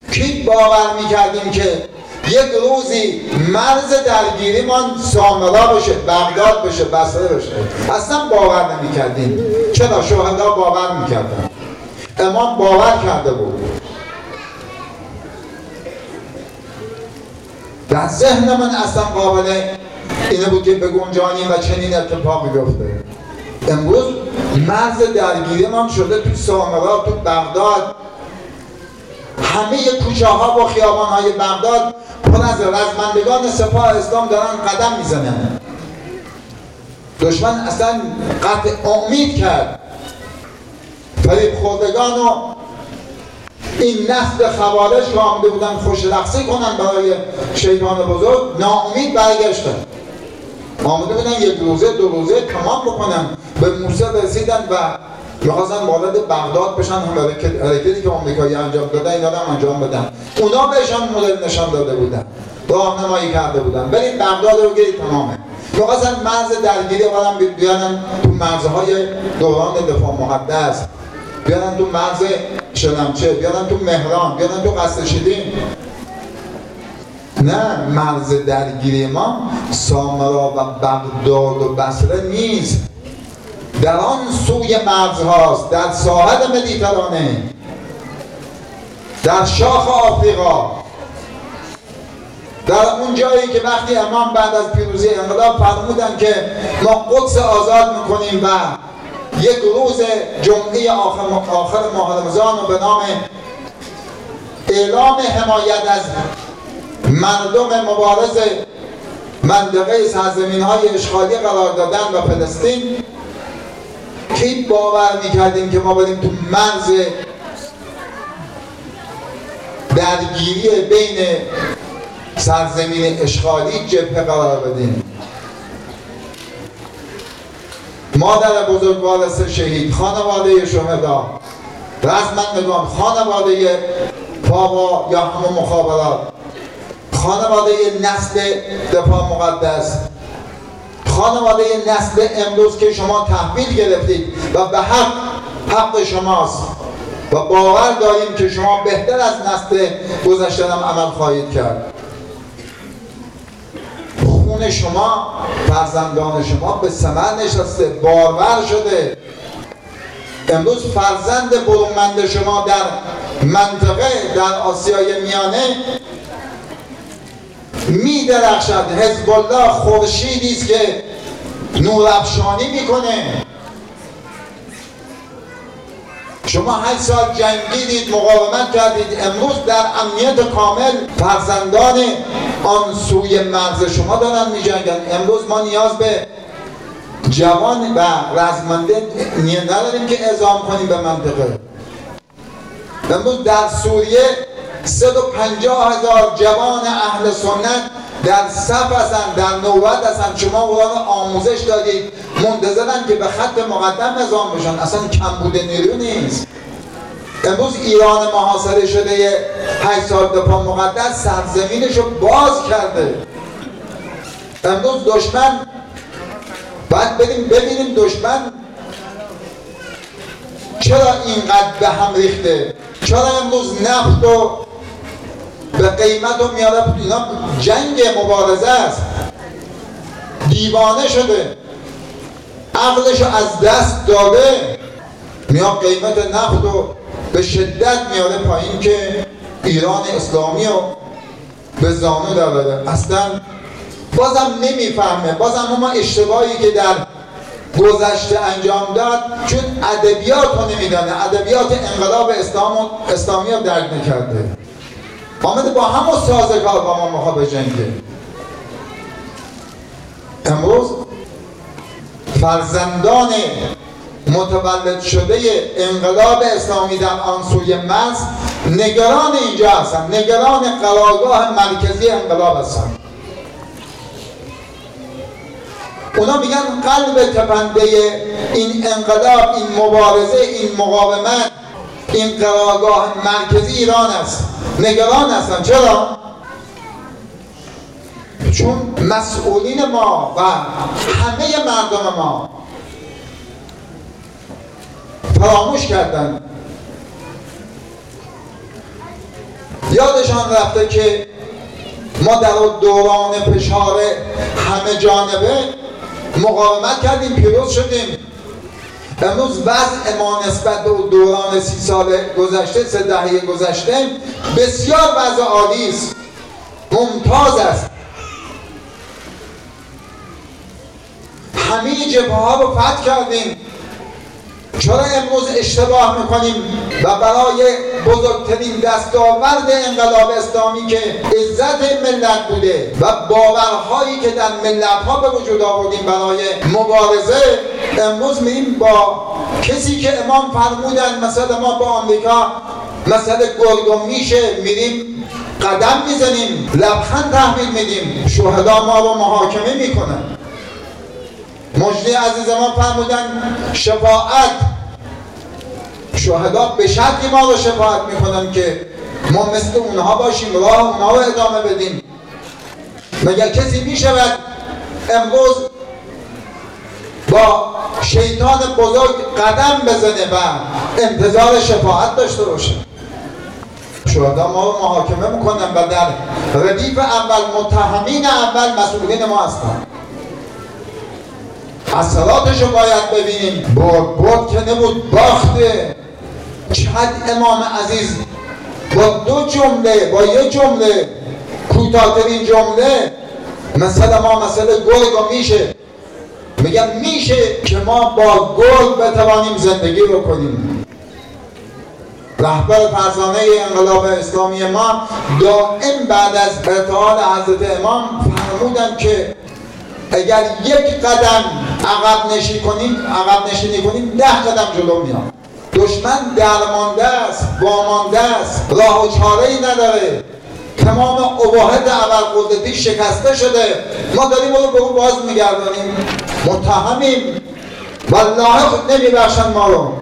کی باور میکردیم که یک روزی مرز درگیریمان سامرا بشه، بغداد بشه، بصره بشه؟ اصلا باور نمیکردیم. چرا؟ شهدا باور میکردن، امام باور کرده بود. در ذهن من اصلا قابل اینه بود که بگنجانیم و چنین اتفاقی بیفته. امروز مرز درگیری ما شده تو سامرا، تو بغداد. همه کوچه ها و خیابان های بغداد پر از رزمندگان سپاه اسلام دارن قدم میزنن. دشمن اصلا قطع امید کرد. فریب خوردگان و این نسل خوارج که آمده بودن خوش رقصی کنن برای شیطان بزرگ، ناامید برگشتن. آمده بودن یک روزه دو روزه تمام بکنن، به موسیقی رسیدن و میخواستن وارد بغداد بشن. هم حرکتی که آمریکایی انجام دادن اینا هم انجام بدن. اونا بهشان مدل نشان داده بودن، راهنمایی کرده بودن، برید بغداد رو بگیرید تمامه. میخواستن مرز درگیری قدم بیارن تو مرزهای دوران دفاع مقدس، بیارن تو مرز شلمچه، بیارن تو مهران، بیارن تو قصر شیرین. نه، مرز درگیری ما سامرا و بغداد و بصره نیست، در آن سوی مرزهاست، در ساحل مدیترانه، در شاخ آفریقا، در اون جایی که وقتی امام بعد از پیروزی انقلاب فرمودن که ما قدس آزاد میکنیم و یک روز جمعه آخر ماه رمضان رو به نام اعلام حمایت از مردم مبارز منطقه سرزمین های اشغالی قرار دادن و فلسطین، کی باور میکردیم که ما بریم تو مرز درگیری بین سرزمین اشغالی جبهه قرار بدیم؟ مادر بزرگوار سه شهید، خانواده شهدا، رزمندگان، خانواده پاوا یا همون مخابرات، خانواده نسل دفاع مقدس، خانواده نسل امروز که شما تحویل گرفتید و به حق شماست و باور داریم که شما بهتر از نسل گذشته هم عمل خواهید کرد. خون شما، فرزندان شما به ثمر نشسته، بارور شده. امروز فرزند برومند شما در منطقه، در آسیای میانه می درخشد. حزب الله خورشیدی است که نورافشانی میکنه. شما 8 سال جنگیدید، مقاومت کردید، امروز در امنیت کامل فرزندان آن سوی مرز شما دارن می جنگن. امروز ما نیاز به جوان و رزمنده نداریم که اعزام کنیم به منطقه. امروز در سوریه 150,000 جوان اهل سنت در صف هستن، در نوبت هستن. شما اونا رو آموزش دادید، منتظرن که به خط مقدم اعزام بشن. اصلا کمبود نیرو نیست. امروز ایران محاصره شده 8 سال دفاع مقدس سرزمینش رو باز کرده. امروز دشمن، باید بریم ببینیم دشمن چرا اینقدر به هم ریخته، چرا امروز نفت و به قیمت رو میاره. اینا جنگ مبارزه است. دیوانه شده، عقلش رو از دست داده، میاد قیمت نفت رو به شدت میاره پایین که ایران اسلامی رو به زانو داره. اصلا بازم نمیفهمه. بازم ما اشتباهی که در گذشته انجام داد، چون ادبیات رو نمیدانه، ادبیات انقلاب اسلامی رو درک نکرده. آمده با همون سازگار با ما میخواد بجنگه. امروز فرزندان متولد شده انقلاب اسلامی در آن سوی مرز نگران اینجا هستن، نگران قرارگاه مرکزی انقلاب هستن. اونا میگن قلب تپنده این انقلاب، این مبارزه، این مقاومت، این قرارگاه مرکزی ایران است. نگران هستن. چرا؟ چون مسئولین ما و همه مردم ما فراموش کردن یادشان رفته که ما در دوران فشار همه جانبه مقاومت کردیم، پیروز شدیم. امروز وضع ما نسبت به دوران 30 سال گذشته، 3 دهه گذشته بسیار وضع عالی است، ممتاز است. همه جبهه ها رو فتح کردیم. چرا امروز اشتباه میکنیم و برای بزرگترین دستاورد انقلاب اسلامی که عزت ملت بوده و باورهایی که در ملت ها به وجود آوردیم برای مبارزه، امروز میریم با کسی که امام فرمودن مثلا ما با آمریکا مثلا گرگ و میشه میریم قدم میزنیم، لبخند تحویل میدیم، شهدا ما رو محاکمه میکنن. مجدی عزیز ما فرمودن شفاعت، شهدا به شرطی ما رو شفاعت میکنن که ما مثل اونها باشیم، راه اونها رو ادامه بدیم. مگر کسی میشود امروز با شیطان بزرگ قدم بزنه و انتظار شفاعت داشته باشه؟ شهدا ما رو محاکمه میکنن و در ردیف اول متهمین اول مسئولین ما هستن. اثراتش رو باید ببینیم. برد که نبود باخته. چقدر امام عزیز با 2 جمله، با 1 جمله، کوتاه‌ترین جمله، مثلا ما مثلا گرگ و میشه، میگن میشه که ما با گرگ بتوانیم زندگی رو کنیم. رهبر فرزانه انقلاب اسلامی ما دائم بعد از ارتحال حضرت امام فرمودن که اگر 1 قدم عقب نشینی کنیم 10 قدم جلو میام. دشمن درمانده است، وامانده است، راه و چاره‌ای نداره، تمام اباحت ابرقدرتی شکسته شده. ما داریم اون به اون باز میگردانیم، متهمیم، والله خود نمیبخشن ما رو.